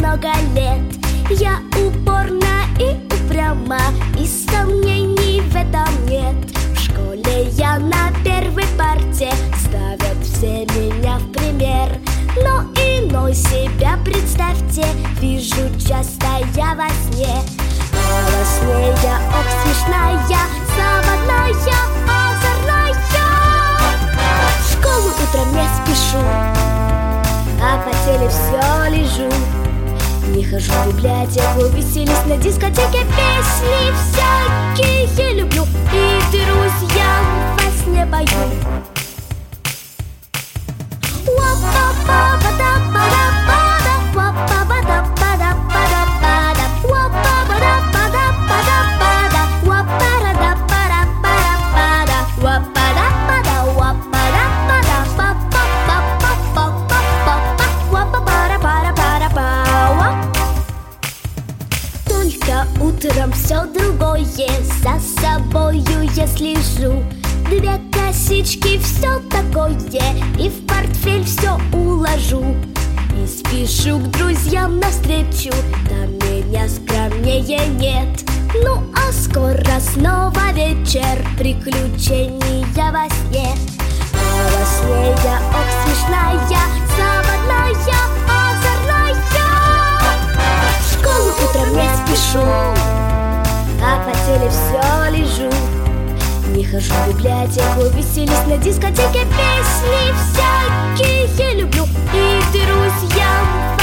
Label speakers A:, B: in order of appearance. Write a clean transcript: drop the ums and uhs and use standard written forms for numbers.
A: много лет. Я упорна и упряма, и сомнений в этом нет. В школе я на первой парте, ставят все меня в пример. Но иной себя представьте, вижу часто я во сне. А во сне я, ох, смешная, заводная, озорная. В школу утром не спешу, а в постели все лежу. Не хожу в библиотеку, веселюсь на дискотеке. Песни всякие люблю и друзьям во сне пою. Только утром все другое, за собою я слежу. Две косички, все такое, и в портфель все уложу. И спешу к друзьям навстречу, там меня скромнее нет. Ну а скоро снова вечер, приключения во сне. А во сне я, ох, смешная, заводная, озорная. В школу утром не спешу, а в постели все лежу. Не хожу в библиотеку, веселюсь на дискотеке. Песни всякие люблю и друзьям